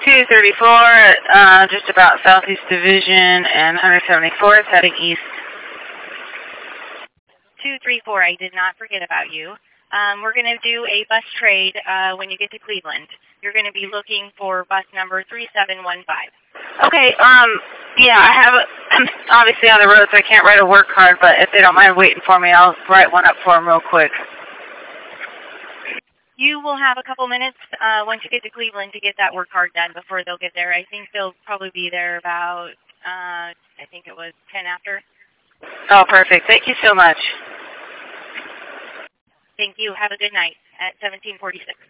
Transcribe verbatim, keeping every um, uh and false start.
two thirty-four, uh, just about Southeast Division, and one seventy-four is heading east. two three four, I did not forget about you. Um, we're going to do a bus trade uh, when you get to Cleveland. You're going to be looking for bus number three seven one five. Okay, um, yeah, I have, a, I'm obviously on the road, so I can't write a work card, but if they don't mind waiting for me, I'll write one up for them real quick. You will have a couple minutes uh, once you get to Cleveland to get that work card done before they'll get there. I think they'll probably be there about, uh, I think it was ten after. Oh, perfect. Thank you so much. Thank you. Have a good night at seventeen forty-six.